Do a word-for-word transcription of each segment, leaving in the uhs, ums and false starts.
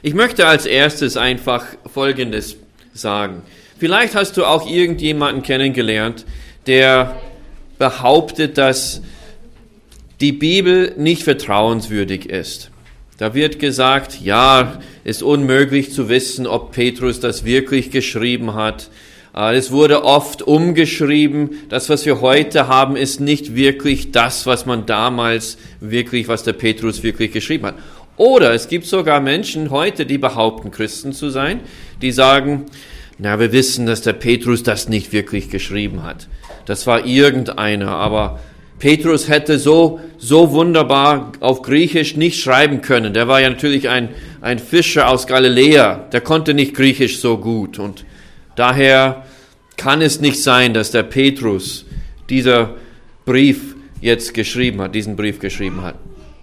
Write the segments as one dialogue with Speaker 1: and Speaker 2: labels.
Speaker 1: Ich möchte als erstes einfach Folgendes sagen. Vielleicht hast du auch irgendjemanden kennengelernt, der behauptet, dass die Bibel nicht vertrauenswürdig ist. Da wird gesagt, ja, es ist unmöglich zu wissen, ob Petrus das wirklich geschrieben hat. Es wurde oft umgeschrieben. Das, was wir heute haben, ist nicht wirklich das, was man damals wirklich, was der Petrus wirklich geschrieben hat. Oder es gibt sogar Menschen heute, die behaupten, Christen zu sein, die sagen, na, wir wissen, dass der Petrus das nicht wirklich geschrieben hat. Das war irgendeiner, aber Petrus hätte so, so wunderbar auf Griechisch nicht schreiben können. Der war ja natürlich ein, ein Fischer aus Galiläa. Der konnte nicht Griechisch so gut. Und daher kann es nicht sein, dass der Petrus dieser Brief jetzt geschrieben hat, diesen Brief geschrieben hat.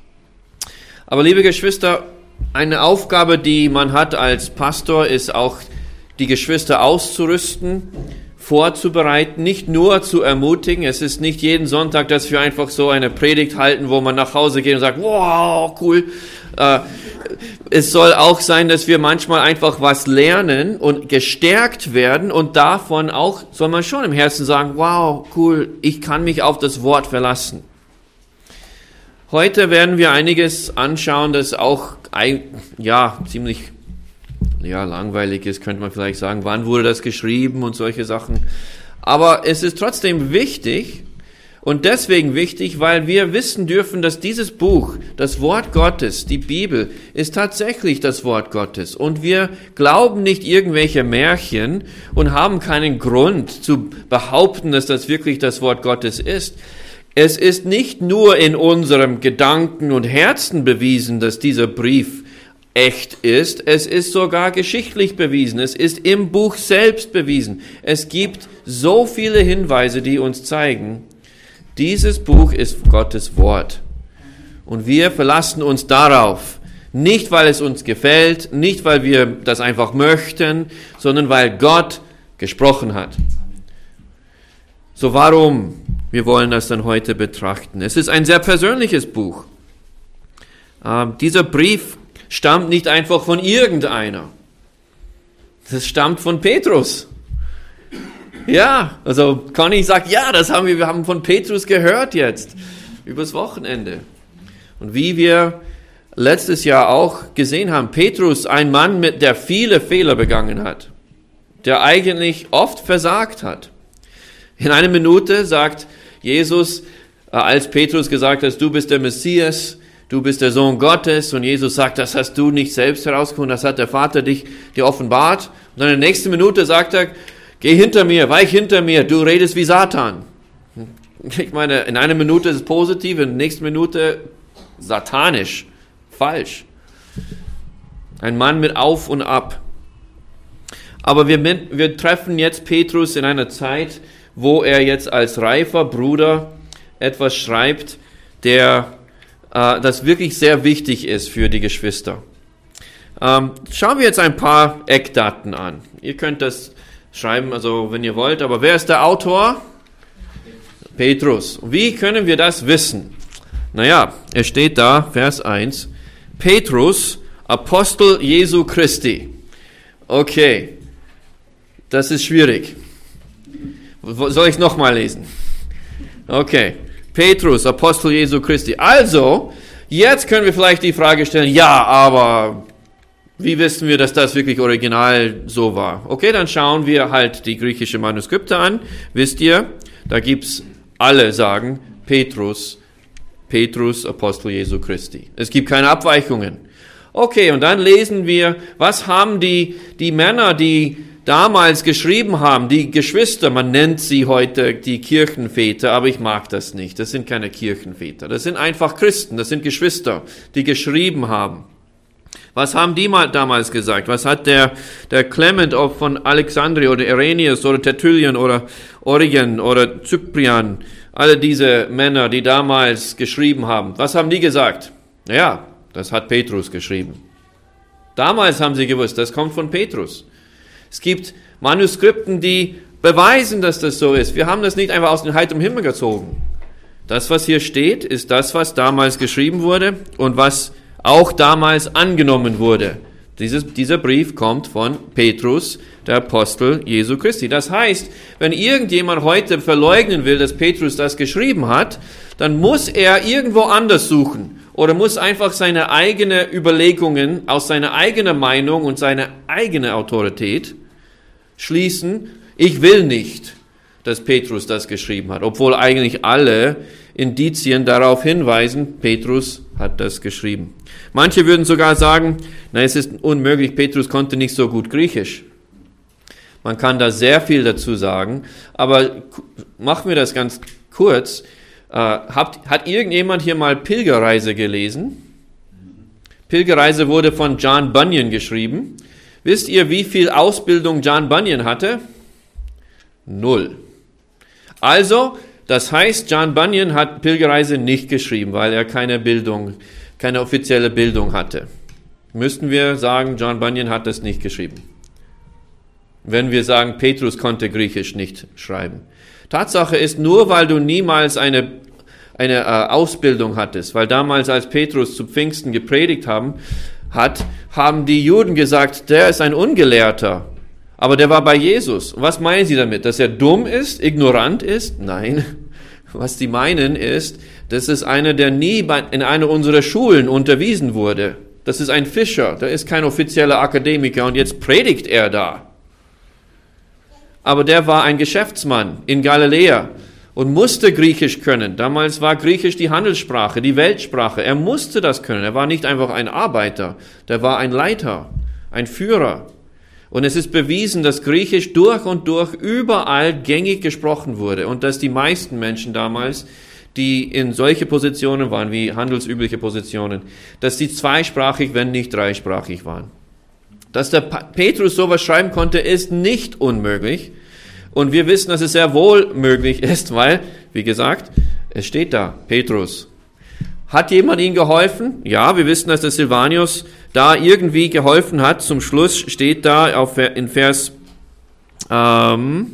Speaker 1: Aber liebe Geschwister, eine Aufgabe, die man hat als Pastor, ist auch, die Geschwister auszurüsten, vorzubereiten, nicht nur zu ermutigen. Es ist nicht jeden Sonntag, dass wir einfach so eine Predigt halten, wo man nach Hause geht und sagt, wow, cool. Äh, es soll auch sein, dass wir manchmal einfach was lernen und gestärkt werden und davon auch soll man schon im Herzen sagen, wow, cool, ich kann mich auf das Wort verlassen. Heute werden wir einiges anschauen, das auch ja ziemlich ja langweilig ist, könnte man vielleicht sagen. Wann wurde das geschrieben und solche Sachen? Aber es ist trotzdem wichtig und deswegen wichtig, weil wir wissen dürfen, dass dieses Buch, das Wort Gottes, die Bibel, ist tatsächlich das Wort Gottes. Und wir glauben nicht irgendwelche Märchen und haben keinen Grund zu behaupten, dass das wirklich das Wort Gottes ist. Es ist nicht nur in unserem Gedanken und Herzen bewiesen, dass dieser Brief echt ist. Es ist sogar geschichtlich bewiesen. Es ist im Buch selbst bewiesen. Es gibt so viele Hinweise, die uns zeigen, dieses Buch ist Gottes Wort. Und wir verlassen uns darauf. Nicht, weil es uns gefällt, nicht, weil wir das einfach möchten, sondern weil Gott gesprochen hat. So warum? Wir wollen das dann heute betrachten. Es ist ein sehr persönliches Buch. Äh, dieser Brief stammt nicht einfach von irgendeiner. Das stammt von Petrus. Ja, also Conny sagt, ja, das haben wir, wir haben von Petrus gehört jetzt, übers Wochenende. Und wie wir letztes Jahr auch gesehen haben, Petrus, ein Mann, mit der viele Fehler begangen hat, der eigentlich oft versagt hat. In einer Minute sagt Jesus, als Petrus gesagt hat, du bist der Messias, du bist der Sohn Gottes, und Jesus sagt, das hast du nicht selbst herausgefunden, das hat der Vater dich dir offenbart. Und dann in der nächsten Minute sagt er, geh hinter mir, weich hinter mir, du redest wie Satan. Ich meine, in einer Minute ist es positiv, in der nächsten Minute satanisch, falsch. Ein Mann mit Auf und Ab. Aber wir, wir treffen jetzt Petrus in einer Zeit, wo er jetzt als reifer Bruder etwas schreibt, der äh, das wirklich sehr wichtig ist für die Geschwister. Ähm, schauen wir jetzt ein paar Eckdaten an. Ihr könnt das schreiben, also wenn ihr wollt, aber wer ist der Autor? Petrus. Wie können wir das wissen? Naja, es steht da, Vers eins, Petrus, Apostel Jesu Christi. Okay, das ist schwierig. Soll ich es nochmal lesen? Okay. Petrus, Apostel Jesu Christi. Also, jetzt können wir vielleicht die Frage stellen, ja, aber wie wissen wir, dass das wirklich original so war? Okay, dann schauen wir halt die griechischen Manuskripte an. Wisst ihr, da gibt's alle sagen, Petrus, Petrus, Apostel Jesu Christi. Es gibt keine Abweichungen. Okay, und dann lesen wir, was haben die, die Männer, die damals geschrieben haben, die Geschwister, man nennt sie heute die Kirchenväter, aber ich mag das nicht. Das sind keine Kirchenväter. Das sind einfach Christen, das sind Geschwister, die geschrieben haben. Was haben die mal damals gesagt? Was hat der, der Clement von Alexandria oder Irenaeus oder Tertullian oder Origen oder Cyprian, alle diese Männer, die damals geschrieben haben, was haben die gesagt? Naja, das hat Petrus geschrieben. Damals haben sie gewusst, das kommt von Petrus. Es gibt Manuskripten, die beweisen, dass das so ist. Wir haben das nicht einfach aus dem heiteren Himmel gezogen. Das, was hier steht, ist das, was damals geschrieben wurde und was auch damals angenommen wurde. Dieses, dieser Brief kommt von Petrus, der Apostel Jesu Christi. Das heißt, wenn irgendjemand heute verleugnen will, dass Petrus das geschrieben hat, dann muss er irgendwo anders suchen oder muss einfach seine eigenen Überlegungen aus seiner eigenen Meinung und seiner eigenen Autorität schließen. Ich will nicht, dass Petrus das geschrieben hat, obwohl eigentlich alle Indizien darauf hinweisen, Petrus hat das geschrieben. Manche würden sogar sagen, na, es ist unmöglich, Petrus konnte nicht so gut Griechisch. Man kann da sehr viel dazu sagen, aber machen wir das ganz kurz. Äh, habt, hat irgendjemand hier mal Pilgerreise gelesen? Pilgerreise wurde von John Bunyan geschrieben. Wisst ihr, wie viel Ausbildung John Bunyan hatte? Null. Also, das heißt, John Bunyan hat Pilgerreise nicht geschrieben, weil er keine Bildung, keine offizielle Bildung hatte. Müssten wir sagen, John Bunyan hat das nicht geschrieben. Wenn wir sagen, Petrus konnte Griechisch nicht schreiben. Tatsache ist, nur weil du niemals eine, eine äh, Ausbildung hattest, weil damals, als Petrus zu Pfingsten gepredigt haben, hat, haben die Juden gesagt, der ist ein Ungelehrter. Aber der war bei Jesus. Und was meinen sie damit? Dass er dumm ist, ignorant ist? Nein. Was sie meinen ist, das ist einer, der nie in einer unserer Schulen unterwiesen wurde. Das ist ein Fischer, der ist kein offizieller Akademiker und jetzt predigt er da. Aber der war ein Geschäftsmann in Galiläa und musste Griechisch können. Damals war Griechisch die Handelssprache, die Weltsprache. Er musste das können. Er war nicht einfach ein Arbeiter, der war ein Leiter, ein Führer. Und es ist bewiesen, dass Griechisch durch und durch überall gängig gesprochen wurde und dass die meisten Menschen damals, die in solche Positionen waren, wie handelsübliche Positionen, dass sie zweisprachig, wenn nicht dreisprachig waren. Dass der Petrus sowas schreiben konnte, ist nicht unmöglich. Und wir wissen, dass es sehr wohl möglich ist, weil, wie gesagt, es steht da, Petrus. Hat jemand ihm geholfen? Ja, wir wissen, dass der Silvanus da irgendwie geholfen hat. Zum Schluss steht da auf, in Vers ähm,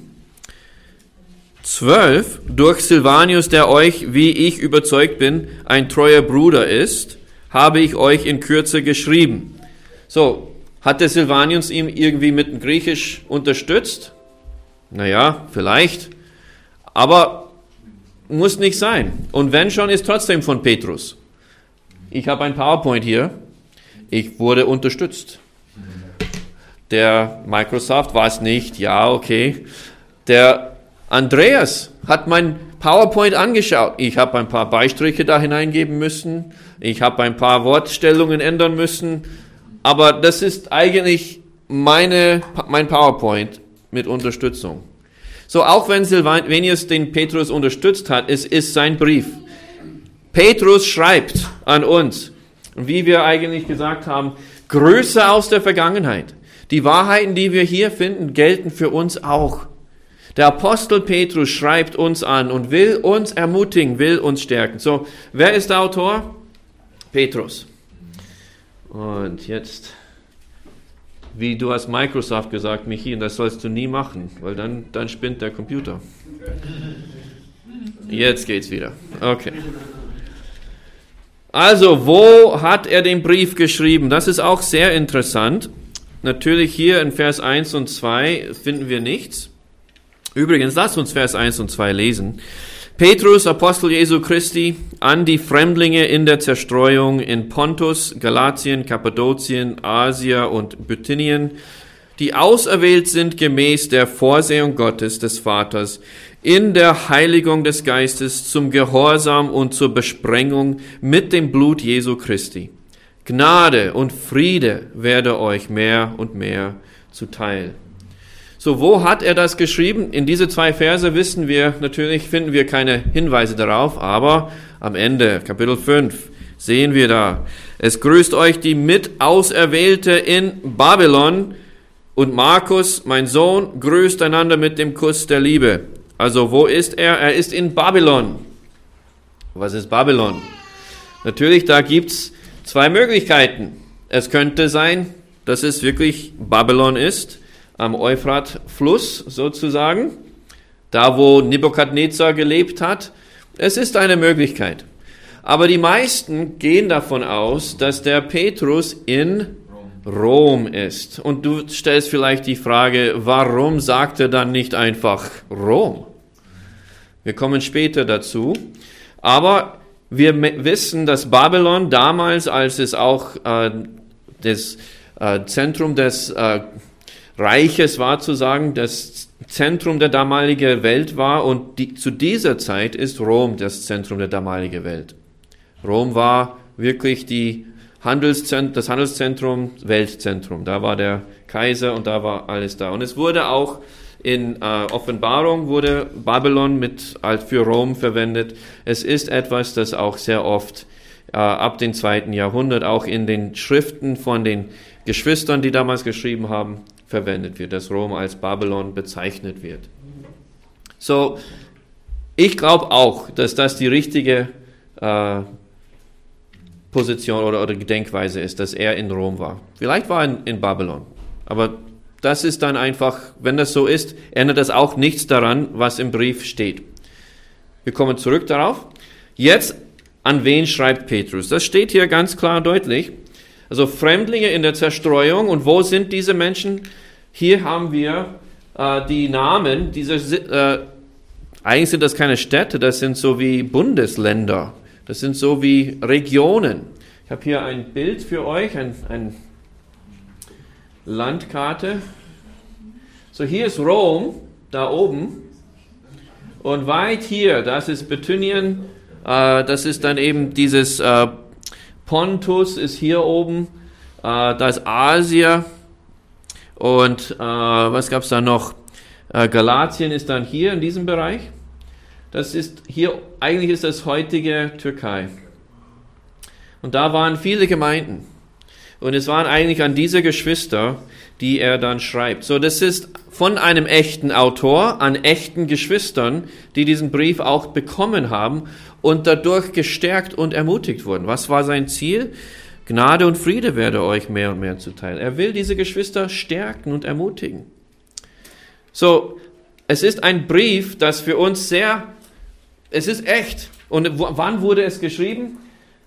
Speaker 1: zwölf, durch Silvanus, der euch, wie ich überzeugt bin, ein treuer Bruder ist, habe ich euch in Kürze geschrieben. So, hat der Silvanus ihm irgendwie mit dem Griechisch unterstützt? Naja, vielleicht. Aber muss nicht sein. Und wenn schon, ist trotzdem von Petrus. Ich habe ein PowerPoint hier. Ich wurde unterstützt. Der Microsoft war es nicht. Ja, okay. Der Andreas hat mein PowerPoint angeschaut. Ich habe ein paar Beistriche da hineingeben müssen. Ich habe ein paar Wortstellungen ändern müssen. Aber das ist eigentlich meine, mein PowerPoint mit Unterstützung. So, auch wenn Silvanus den Petrus unterstützt hat, es ist sein Brief. Petrus schreibt an uns, und wie wir eigentlich gesagt haben, Größe aus der Vergangenheit. Die Wahrheiten, die wir hier finden, gelten für uns auch. Der Apostel Petrus schreibt uns an und will uns ermutigen, will uns stärken. So, wer ist der Autor? Petrus. Und jetzt, wie du hast Microsoft gesagt, Michi, und das sollst du nie machen, weil dann, dann spinnt der Computer. Jetzt geht's wieder. Okay. Also, wo hat er den Brief geschrieben? Das ist auch sehr interessant. Natürlich hier in Vers eins und zwei finden wir nichts. Übrigens, lasst uns Vers eins und zwei lesen. Petrus, Apostel Jesu Christi, an die Fremdlinge in der Zerstreuung in Pontus, Galatien, Kappadokien, Asia und Bithynien, die auserwählt sind gemäß der Vorsehung Gottes des Vaters, in der Heiligung des Geistes zum Gehorsam und zur Besprengung mit dem Blut Jesu Christi. Gnade und Friede werde euch mehr und mehr zuteil. So, wo hat er das geschrieben? In diese zwei Verse wissen wir, natürlich finden wir keine Hinweise darauf, aber am Ende, Kapitel fünf, sehen wir da, es grüßt euch die Mitauserwählte in Babylon und Markus, mein Sohn, grüßt einander mit dem Kuss der Liebe. Also, wo ist er? Er ist in Babylon. Was ist Babylon? Natürlich, da gibt's zwei Möglichkeiten. Es könnte sein, dass es wirklich Babylon ist, am Euphrat-Fluss sozusagen, da wo Nebukadnezar gelebt hat. Es ist eine Möglichkeit. Aber die meisten gehen davon aus, dass der Petrus in Rom ist. Und du stellst vielleicht die Frage, warum sagt er dann nicht einfach Rom? Wir kommen später dazu. Aber wir wissen, dass Babylon damals, als es auch äh, das äh, Zentrum des äh, Reiches war, zu sagen, das Zentrum der damaligen Welt war, und die, zu dieser Zeit ist Rom das Zentrum der damaligen Welt. Rom war wirklich die Handelszent- das Handelszentrum, Weltzentrum. Da war der Kaiser und da war alles da. Und es wurde auch in äh, Offenbarung wurde Babylon mit als für Rom verwendet. Es ist etwas, das auch sehr oft äh, ab dem zweiten Jahrhundert auch in den Schriften von den Geschwistern, die damals geschrieben haben, verwendet wird, dass Rom als Babylon bezeichnet wird. So, ich glaube auch, dass das die richtige äh, Position oder, oder Gedenkweise ist, dass er in Rom war. Vielleicht war er in, in Babylon, aber das ist dann einfach, wenn das so ist, ändert das auch nichts daran, was im Brief steht. Wir kommen zurück darauf. Jetzt, an wen schreibt Petrus? Das steht hier ganz klar und deutlich. Also Fremdlinge in der Zerstreuung. Und wo sind diese Menschen? Hier haben wir äh, die Namen. Diese, äh, eigentlich sind das keine Städte, das sind so wie Bundesländer. Das sind so wie Regionen. Ich habe hier ein Bild für euch, ein, ein Landkarte. So, hier ist Rom, da oben. Und weit hier, das ist Bithynien, äh, das ist dann eben dieses äh, Pontus ist hier oben, äh, da ist Asia. Und äh, was gab es da noch? Äh, Galatien ist dann hier in diesem Bereich. Das ist hier, eigentlich ist das heutige Türkei. Und da waren viele Gemeinden. Und es waren eigentlich an diese Geschwister, die er dann schreibt. So, das ist von einem echten Autor an echten Geschwistern, die diesen Brief auch bekommen haben und dadurch gestärkt und ermutigt wurden. Was war sein Ziel? Gnade und Friede werde euch mehr und mehr zuteil. Er will diese Geschwister stärken und ermutigen. So, es ist ein Brief, das für uns sehr, es ist echt. Und wann wurde es geschrieben?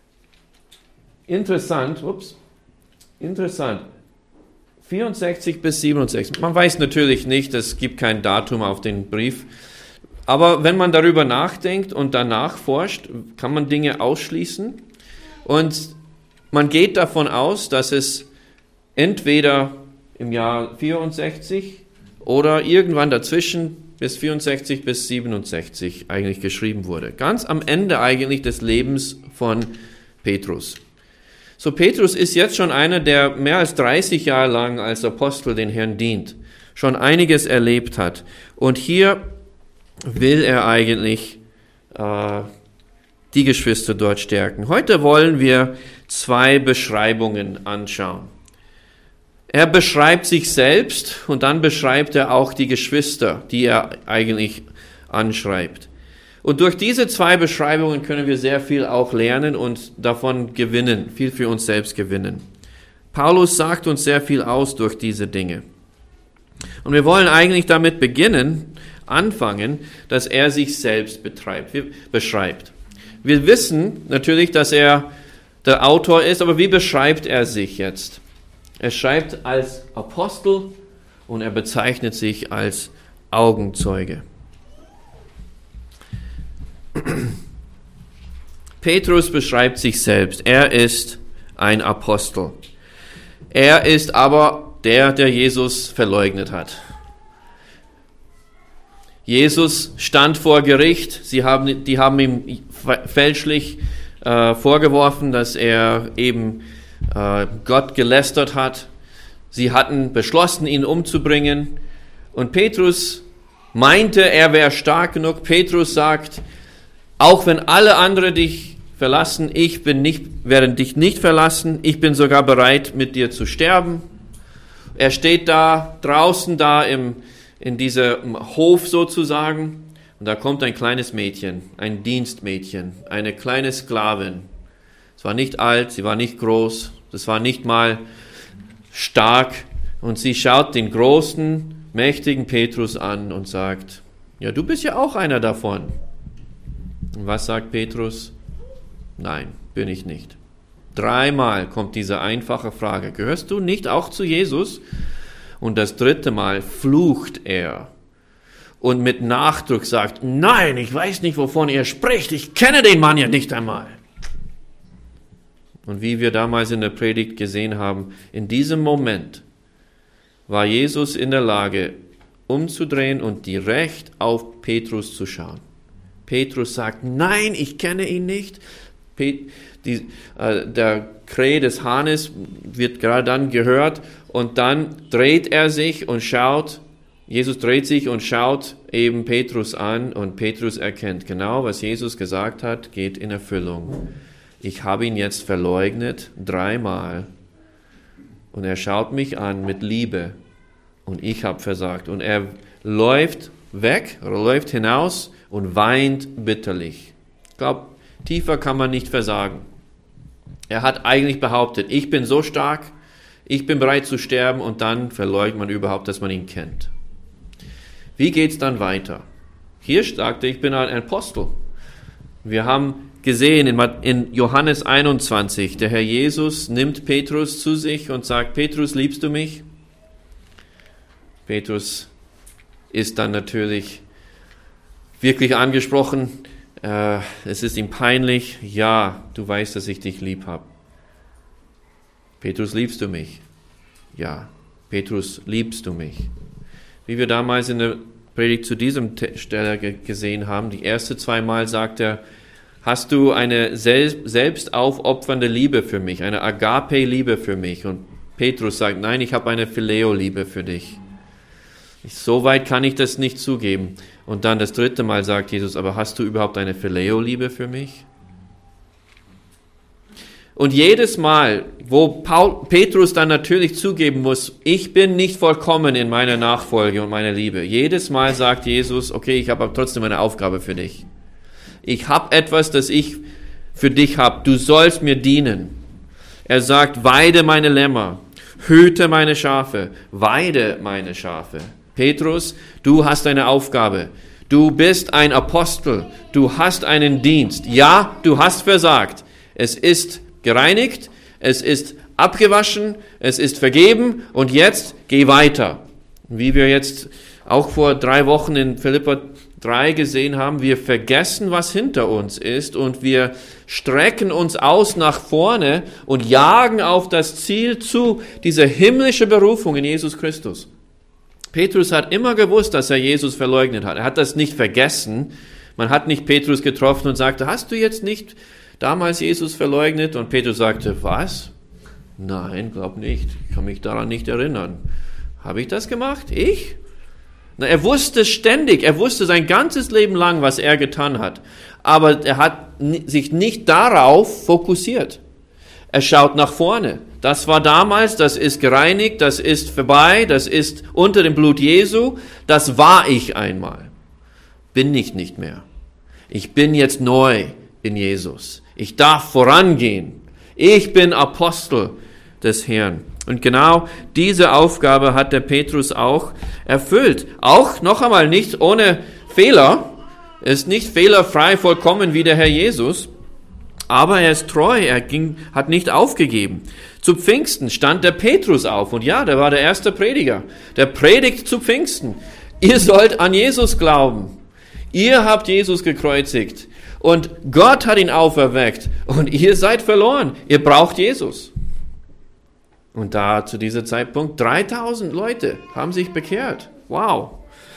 Speaker 1: Interessant, ups. Interessant. vierundsechzig bis siebenundsechzig. Man weiß natürlich nicht, es gibt kein Datum auf den Brief. Aber wenn man darüber nachdenkt und danach forscht, kann man Dinge ausschließen. Und man geht davon aus, dass es entweder im Jahr vierundsechzig oder irgendwann dazwischen bis vierundsechzig bis siebenundsechzig eigentlich geschrieben wurde. Ganz am Ende eigentlich des Lebens von Petrus. So, Petrus ist jetzt schon einer, der mehr als dreißig Jahre lang als Apostel den Herrn dient, schon einiges erlebt hat. Und hier will er eigentlich äh, die Geschwister dort stärken. Heute wollen wir zwei Beschreibungen anschauen. Er beschreibt sich selbst und dann beschreibt er auch die Geschwister, die er eigentlich anschreibt. Und durch diese zwei Beschreibungen können wir sehr viel auch lernen und davon gewinnen, viel für uns selbst gewinnen. Paulus sagt uns sehr viel aus durch diese Dinge. Und wir wollen eigentlich damit beginnen, anfangen, dass er sich selbst betreibt, beschreibt. Wir wissen natürlich, dass er der Autor ist, aber wie beschreibt er sich jetzt? Er schreibt als Apostel und er bezeichnet sich als Augenzeuge. Petrus beschreibt sich selbst. Er ist ein Apostel. Er ist aber der, der Jesus verleugnet hat. Jesus stand vor Gericht. Sie haben, die haben ihm fälschlich äh, vorgeworfen, dass er eben äh, Gott gelästert hat. Sie hatten beschlossen, ihn umzubringen. Und Petrus meinte, er wäre stark genug. Petrus sagt, auch wenn alle anderen dich verlassen, ich bin nicht, werde dich nicht verlassen. Ich bin sogar bereit, mit dir zu sterben. Er steht da draußen, da im, in diesem Hof sozusagen. Und da kommt ein kleines Mädchen, ein Dienstmädchen, eine kleine Sklavin. Es war nicht alt, sie war nicht groß, das war nicht mal stark. Und sie schaut den großen, mächtigen Petrus an und sagt, ja, du bist ja auch einer davon. Und was sagt Petrus? Nein, bin ich nicht. Dreimal kommt diese einfache Frage, gehörst du nicht auch zu Jesus? Und das dritte Mal flucht er und mit Nachdruck sagt, nein, ich weiß nicht, wovon ihr spricht, ich kenne den Mann ja nicht einmal. Und wie wir damals in der Predigt gesehen haben, in diesem Moment war Jesus in der Lage, umzudrehen und direkt auf Petrus zu schauen. Petrus sagt, nein, ich kenne ihn nicht. Pet- die, äh, der Krähe des Hahnes wird gerade dann gehört und dann dreht er sich und schaut, Jesus dreht sich und schaut eben Petrus an und Petrus erkennt genau, was Jesus gesagt hat, geht in Erfüllung. Ich habe ihn jetzt verleugnet, dreimal. Und er schaut mich an mit Liebe. Und ich habe versagt. Und er läuft weg, oder läuft hinaus und weint bitterlich. Ich glaube, tiefer kann man nicht versagen. Er hat eigentlich behauptet, ich bin so stark, ich bin bereit zu sterben und dann verleugnet man überhaupt, dass man ihn kennt. Wie geht's dann weiter? Hier sagte, ich bin ein Apostel. Wir haben gesehen in Johannes einundzwanzig, der Herr Jesus nimmt Petrus zu sich und sagt, Petrus, liebst du mich? Petrus ist dann natürlich wirklich angesprochen. Äh, es ist ihm peinlich. Ja, du weißt, dass ich dich lieb habe. Petrus, liebst du mich? Ja. Petrus, liebst du mich? Wie wir damals in der Predigt zu diesem Stelle gesehen haben, die erste zweimal sagt er, hast du eine selbst aufopfernde Liebe für mich, eine Agape-Liebe für mich? Und Petrus sagt, nein, ich habe eine Phileo-Liebe für dich. So weit kann ich das nicht zugeben. Und dann das dritte Mal sagt Jesus, aber hast du überhaupt eine Phileo-Liebe für mich? Und jedes Mal, wo Paul, Petrus dann natürlich zugeben muss, ich bin nicht vollkommen in meiner Nachfolge und meiner Liebe. Jedes Mal sagt Jesus, okay, ich habe aber trotzdem eine Aufgabe für dich. Ich habe etwas, das ich für dich habe. Du sollst mir dienen. Er sagt, weide meine Lämmer, hüte meine Schafe, weide meine Schafe. Petrus, du hast eine Aufgabe. Du bist ein Apostel. Du hast einen Dienst. Ja, du hast versagt. Es ist gereinigt, es ist abgewaschen, es ist vergeben und jetzt geh weiter. Wie wir jetzt auch vor drei Wochen in Philipper drei gesehen haben, wir vergessen, was hinter uns ist und wir strecken uns aus nach vorne und jagen auf das Ziel zu, diese himmlische Berufung in Jesus Christus. Petrus hat immer gewusst, dass er Jesus verleugnet hat. Er hat das nicht vergessen. Man hat nicht Petrus getroffen und sagte, hast du jetzt nicht damals Jesus verleugnet? Und Petrus sagte, was? Nein, glaub nicht. Ich kann mich daran nicht erinnern. Habe ich das gemacht? Ich? Na, er wusste ständig, er wusste sein ganzes Leben lang, was er getan hat. Aber er hat sich nicht darauf fokussiert. Er schaut nach vorne. Das war damals, das ist gereinigt, das ist vorbei, das ist unter dem Blut Jesu. Das war ich einmal. Bin ich nicht mehr. Ich bin jetzt neu in Jesus. Ich darf vorangehen. Ich bin Apostel des Herrn. Und genau diese Aufgabe hat der Petrus auch erfüllt. Auch noch einmal nicht ohne Fehler. Er ist nicht fehlerfrei vollkommen wie der Herr Jesus. Aber er ist treu. Er ging, hat nicht aufgegeben. Zu Pfingsten stand der Petrus auf. Und ja, der war der erste Prediger. Der predigt zu Pfingsten. Ihr sollt an Jesus glauben. Ihr habt Jesus gekreuzigt. Und Gott hat ihn auferweckt. Und ihr seid verloren. Ihr braucht Jesus. Und da zu diesem Zeitpunkt dreitausend Leute haben sich bekehrt. Wow.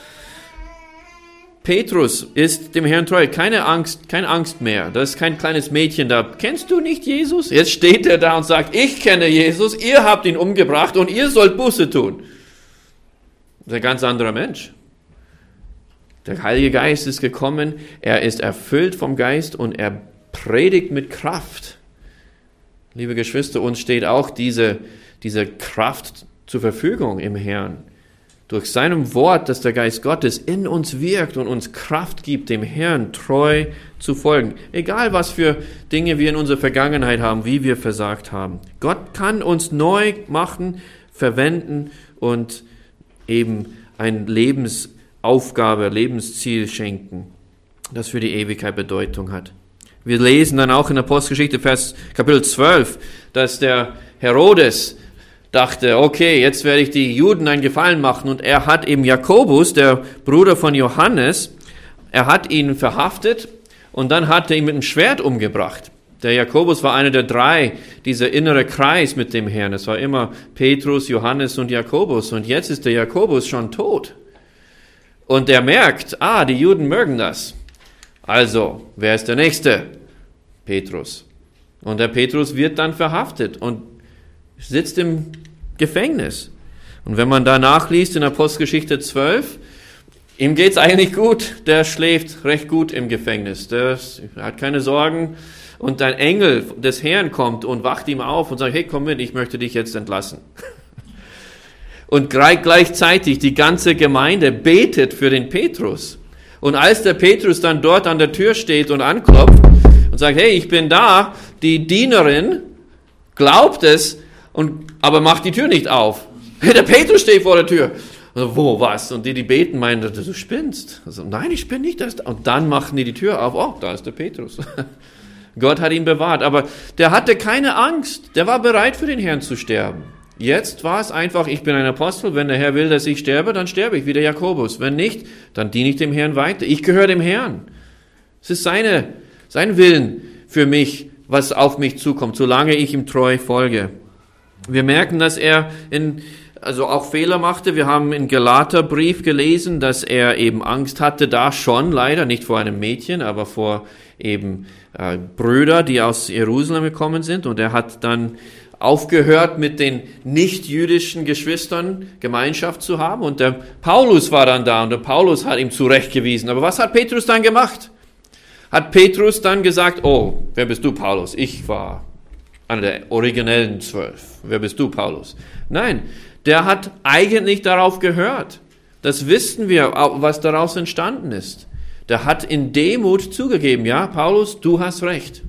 Speaker 1: Petrus ist dem Herrn treu. Keine Angst, keine Angst mehr. Das ist kein kleines Mädchen da. Kennst du nicht Jesus? Jetzt steht er da und sagt, ich kenne Jesus, ihr habt ihn umgebracht und ihr sollt Buße tun. Das ist ein ganz anderer Mensch. Der Heilige Geist ist gekommen, er ist erfüllt vom Geist und er predigt mit Kraft. Liebe Geschwister, uns steht auch diese, diese Kraft zur Verfügung im Herrn. Durch seinem Wort, dass der Geist Gottes in uns wirkt und uns Kraft gibt, dem Herrn treu zu folgen. Egal, was für Dinge wir in unserer Vergangenheit haben, wie wir versagt haben. Gott kann uns neu machen, verwenden und eben ein Lebensaufgabe, Lebensziel schenken, das für die Ewigkeit Bedeutung hat. Wir lesen dann auch in Apostelgeschichte, Vers Kapitel zwölf, dass der Herodes dachte, okay, jetzt werde ich die Juden einen Gefallen machen. Und er hat eben Jakobus, der Bruder von Johannes, er hat ihn verhaftet und dann hat er ihn mit dem Schwert umgebracht. Der Jakobus war einer der drei, dieser innere Kreis mit dem Herrn. Es war immer Petrus, Johannes und Jakobus. Und jetzt ist der Jakobus schon tot. Und er merkt, ah, die Juden mögen das. Also, wer ist der Nächste? Petrus. Und der Petrus wird dann verhaftet und sitzt im Gefängnis. Und wenn man da nachliest in Apostelgeschichte zwölf, ihm geht's eigentlich gut. Der schläft recht gut im Gefängnis. Der hat keine Sorgen. Und ein Engel des Herrn kommt und wacht ihm auf und sagt, hey, komm mit, ich möchte dich jetzt entlassen. Und gleichzeitig die ganze Gemeinde betet für den Petrus. Und als der Petrus dann dort an der Tür steht und anklopft und sagt, hey, ich bin da, die Dienerin glaubt es, und, aber macht die Tür nicht auf. Hey, der Petrus steht vor der Tür. Also, wo, was? Und die, die beten, meinen, du spinnst. Also, nein, ich spinne nicht. Das und dann machen die die Tür auf. Oh, da ist der Petrus. Gott hat ihn bewahrt. Aber der hatte keine Angst. Der war bereit, für den Herrn zu sterben. Jetzt war es einfach, ich bin ein Apostel. Wenn der Herr will, dass ich sterbe, dann sterbe ich, wie der Jakobus. Wenn nicht, dann diene ich dem Herrn weiter. Ich gehöre dem Herrn. Es ist seine, sein Willen für mich, was auf mich zukommt, solange ich ihm treu folge. Wir merken, dass er in, also auch Fehler machte. Wir haben im Galaterbrief gelesen, dass er eben Angst hatte, da schon leider, nicht vor einem Mädchen, aber vor eben äh, Brüder, die aus Jerusalem gekommen sind. Und er hat dann aufgehört, mit den nicht-jüdischen Geschwistern Gemeinschaft zu haben. Und der Paulus war dann da und der Paulus hat ihm zurechtgewiesen. Aber was hat Petrus dann gemacht? Hat Petrus dann gesagt, oh, wer bist du, Paulus? Ich war einer der originellen zwölf. Wer bist du, Paulus? Nein, der hat eigentlich darauf gehört. Das wissen wir, was daraus entstanden ist. Der hat in Demut zugegeben, ja, Paulus, du hast recht.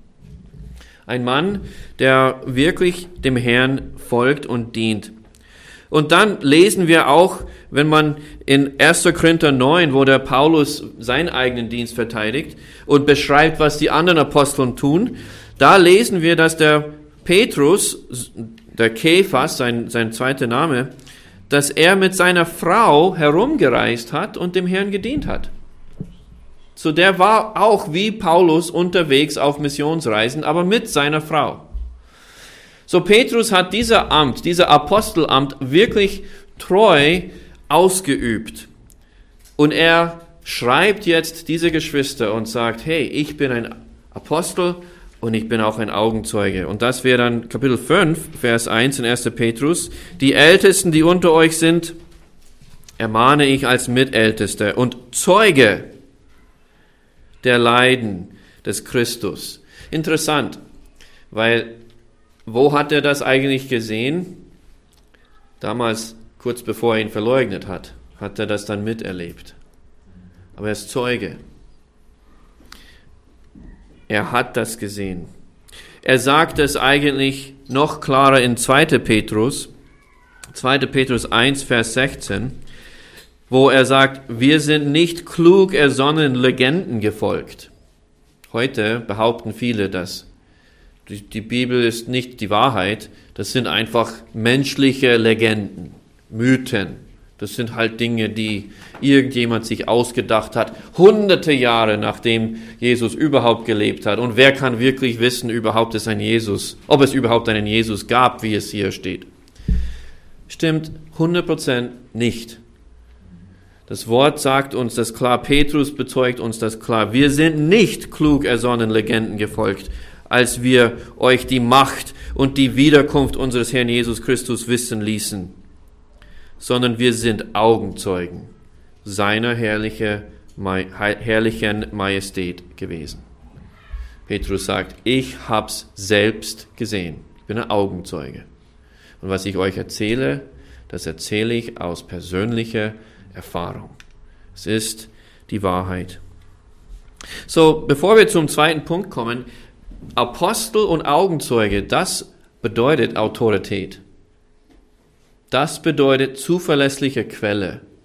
Speaker 1: Ein Mann, der wirklich dem Herrn folgt und dient. Und dann lesen wir auch, wenn man in erster Korinther neun, wo der Paulus seinen eigenen Dienst verteidigt und beschreibt, was die anderen Aposteln tun, da lesen wir, dass der Petrus, der Kephas, sein, sein zweiter Name, dass er mit seiner Frau herumgereist hat und dem Herrn gedient hat. So der war auch wie Paulus unterwegs auf Missionsreisen, aber mit seiner Frau. So Petrus hat dieser Amt, dieser Apostelamt wirklich treu ausgeübt. Und er schreibt jetzt diese Geschwister und sagt, hey, ich bin ein Apostel und ich bin auch ein Augenzeuge. Und das wäre dann Kapitel fünf, Vers eins in erster Petrus. Die Ältesten, die unter euch sind, ermahne ich als Mitälteste und Zeuge der Leiden des Christus. Interessant, weil wo hat er das eigentlich gesehen? Damals, kurz bevor er ihn verleugnet hat, hat er das dann miterlebt. Aber er ist Zeuge. Er hat das gesehen. Er sagt es eigentlich noch klarer in zweiter Petrus, zweiter Petrus eins, Vers sechzehn, wo er sagt, wir sind nicht klug ersonnenen Legenden gefolgt. Heute behaupten viele, dass die Bibel ist nicht die Wahrheit, das sind einfach menschliche Legenden, Mythen. Das sind halt Dinge, die irgendjemand sich ausgedacht hat, hunderte Jahre nachdem Jesus überhaupt gelebt hat. Und wer kann wirklich wissen, überhaupt ist ein Jesus, ob es überhaupt einen Jesus gab, wie es hier steht? Stimmt hundert Prozent nicht. Das Wort sagt uns das klar, Petrus bezeugt uns das klar. Wir sind nicht klug ersonnen Legenden gefolgt, als wir euch die Macht und die Wiederkunft unseres Herrn Jesus Christus wissen ließen, sondern wir sind Augenzeugen seiner herrliche, herrlichen Majestät gewesen. Petrus sagt, ich hab's selbst gesehen. Ich bin ein Augenzeuge. Und was ich euch erzähle, das erzähle ich aus persönlicher Erfahrung. Es ist die Wahrheit. So, bevor wir zum zweiten Punkt kommen, Apostel und Augenzeuge, das bedeutet Autorität. Das bedeutet zuverlässliche Quelle.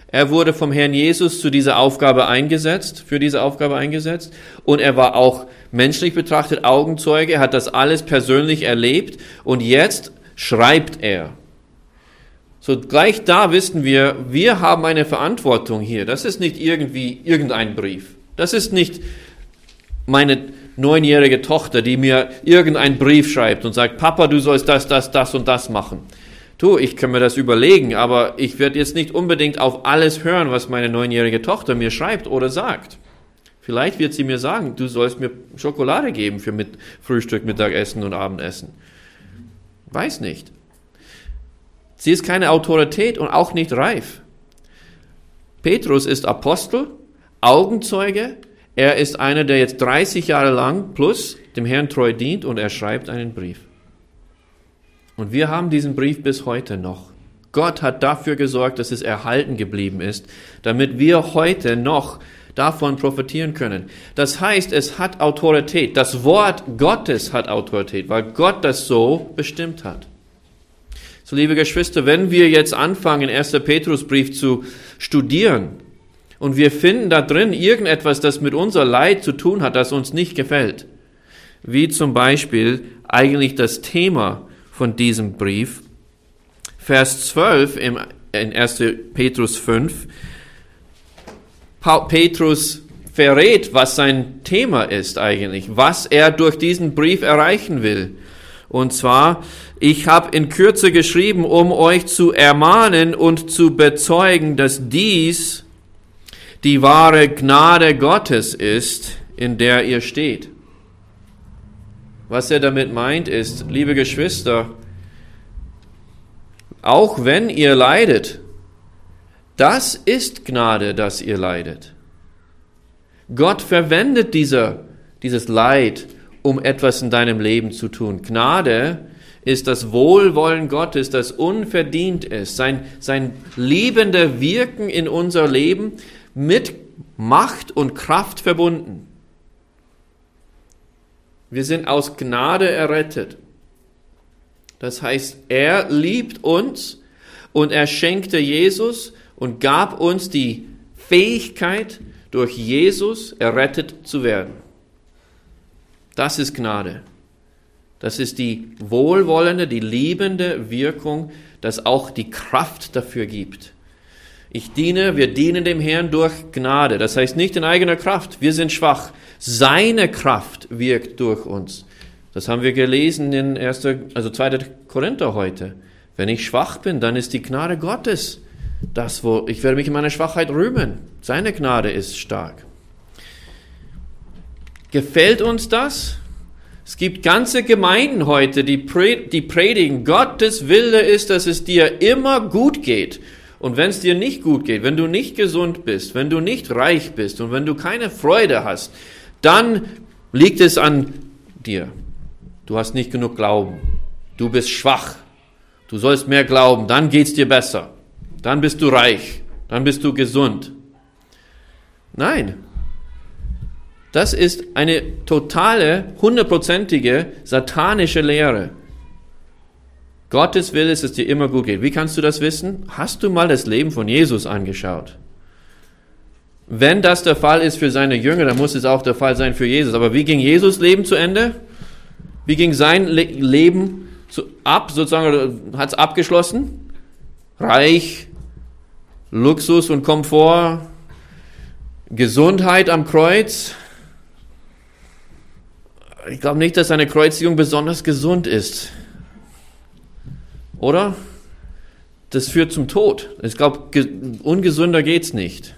Speaker 1: Er wurde vom Herrn Jesus zu dieser Aufgabe eingesetzt, für diese Aufgabe eingesetzt. Und er war auch menschlich betrachtet Augenzeuge. Er hat das alles persönlich erlebt. Und jetzt schreibt er. So gleich da wissen wir, wir haben eine Verantwortung hier. Das ist nicht irgendwie irgendein Brief. Das ist nicht meine neunjährige Tochter, die mir irgendeinen Brief schreibt und sagt, Papa, du sollst das, das, das und das machen. Du, ich kann mir das überlegen, aber ich werde jetzt nicht unbedingt auf alles hören, was meine neunjährige Tochter mir schreibt oder sagt. Vielleicht wird sie mir sagen, du sollst mir Schokolade geben für mit Frühstück, Mittagessen und Abendessen. Weiß nicht. Sie ist keine Autorität und auch nicht reif. Petrus ist Apostel, Augenzeuge. Er ist einer, der jetzt dreißig Jahre lang plus dem Herrn treu dient und er schreibt einen Brief. Und wir haben diesen Brief bis heute noch. Gott hat dafür gesorgt, dass es erhalten geblieben ist, damit wir heute noch davon profitieren können. Das heißt, es hat Autorität. Das Wort Gottes hat Autorität, weil Gott das so bestimmt hat. So, liebe Geschwister, wenn wir jetzt anfangen, erster Petrusbrief zu studieren und wir finden da drin irgendetwas, das mit unser Leid zu tun hat, das uns nicht gefällt, wie zum Beispiel eigentlich das Thema von diesem Brief, Vers zwölf im, in erster Petrus fünf, Petrus verrät, was sein Thema ist eigentlich, was er durch diesen Brief erreichen will. Und zwar, ich habe in Kürze geschrieben, um euch zu ermahnen und zu bezeugen, dass dies die wahre Gnade Gottes ist, in der ihr steht. Was er damit meint ist, liebe Geschwister, auch wenn ihr leidet, das ist Gnade, dass ihr leidet. Gott verwendet dieser, dieses Leid, um etwas in deinem Leben zu tun. Gnade ist das Wohlwollen Gottes, das unverdient ist, sein, sein liebender Wirken in unser Leben mit Macht und Kraft verbunden. Wir sind aus Gnade errettet. Das heißt, er liebt uns und er schenkte Jesus und gab uns die Fähigkeit, durch Jesus errettet zu werden. Das ist Gnade. Das ist die wohlwollende, die liebende Wirkung, das auch die Kraft dafür gibt. Ich diene, wir dienen dem Herrn durch Gnade. Das heißt nicht in eigener Kraft. Wir sind schwach. Seine Kraft wirkt durch uns. Das haben wir gelesen in erster, also zweiter Korinther heute. Wenn ich schwach bin, dann ist die Gnade Gottes das, wo ich werde mich in meiner Schwachheit rühmen. Seine Gnade ist stark. Gefällt uns das? Es gibt ganze Gemeinden heute, die, pre- die predigen, Gottes Wille ist, dass es dir immer gut geht. Und wenn es dir nicht gut geht, wenn du nicht gesund bist, wenn du nicht reich bist und wenn du keine Freude hast, dann liegt es an dir. Du hast nicht genug Glauben. Du bist schwach. Du sollst mehr glauben, dann geht's dir besser. Dann bist du reich. Dann bist du gesund. Nein. Das ist eine totale, hundertprozentige, satanische Lehre. Gottes Wille ist, dass es dir immer gut geht. Wie kannst du das wissen? Hast du mal das Leben von Jesus angeschaut? Wenn das der Fall ist für seine Jünger, dann muss es auch der Fall sein für Jesus. Aber wie ging Jesus' Leben zu Ende? Wie ging sein Le- Leben zu, ab, sozusagen, hat es abgeschlossen? Reich, Luxus und Komfort, Gesundheit am Kreuz. Ich glaube nicht, dass seine Kreuzigung besonders gesund ist. Oder? Das führt zum Tod. Ich glaube, ge- ungesünder geht's nicht.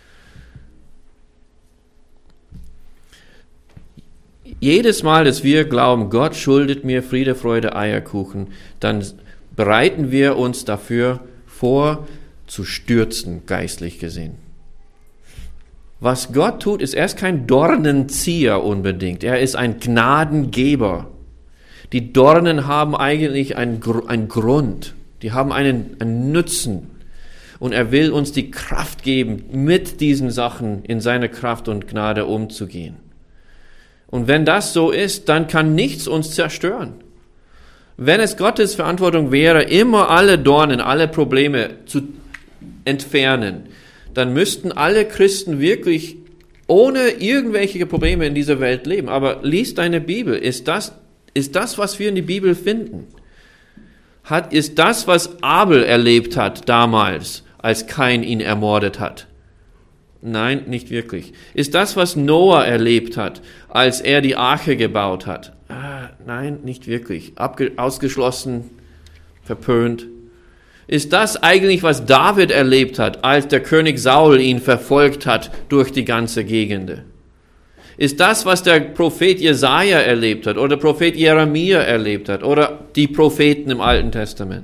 Speaker 1: Jedes Mal, dass wir glauben, Gott schuldet mir Friede, Freude, Eierkuchen, dann bereiten wir uns dafür vor, zu stürzen, geistlich gesehen. Was Gott tut, ist, er ist kein Dornenzieher unbedingt. Er ist ein Gnadengeber. Die Dornen haben eigentlich einen, einen Grund. Die haben einen, einen Nutzen. Und er will uns die Kraft geben, mit diesen Sachen in seine Kraft und Gnade umzugehen. Und wenn das so ist, dann kann nichts uns zerstören. Wenn es Gottes Verantwortung wäre, immer alle Dornen, alle Probleme zu entfernen, dann müssten alle Christen wirklich ohne irgendwelche Probleme in dieser Welt leben. Aber lies deine Bibel. Ist das, ist das, was wir in die Bibel finden? Hat, ist das, was Abel erlebt hat damals, als Kain ihn ermordet hat? Nein, nicht wirklich. Ist das, was Noah erlebt hat, als er die Arche gebaut hat? Ah, nein, nicht wirklich. Abge- ausgeschlossen, verpönt. Ist das eigentlich, was David erlebt hat, als der König Saul ihn verfolgt hat durch die ganze Gegend? Ist das, was der Prophet Jesaja erlebt hat oder der Prophet Jeremia erlebt hat oder die Propheten im Alten Testament?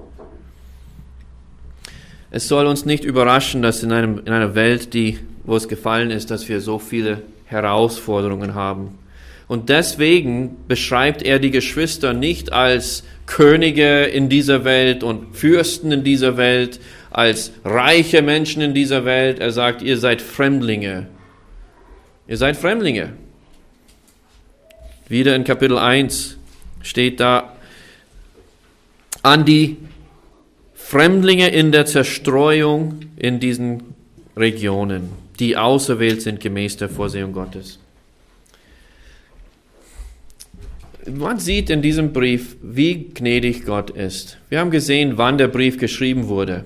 Speaker 1: Es soll uns nicht überraschen, dass in, einem, in einer Welt, die, wo es gefallen ist, dass wir so viele Herausforderungen haben. Und deswegen beschreibt er die Geschwister nicht als Könige in dieser Welt und Fürsten in dieser Welt, als reiche Menschen in dieser Welt. Er sagt, ihr seid Fremdlinge. Ihr seid Fremdlinge. Wieder in Kapitel eins steht da, an die Fremdlinge in der Zerstreuung in diesen Regionen, die auserwählt sind gemäß der Vorsehung Gottes. Man sieht in diesem Brief, wie gnädig Gott ist. Wir haben gesehen, wann der Brief geschrieben wurde.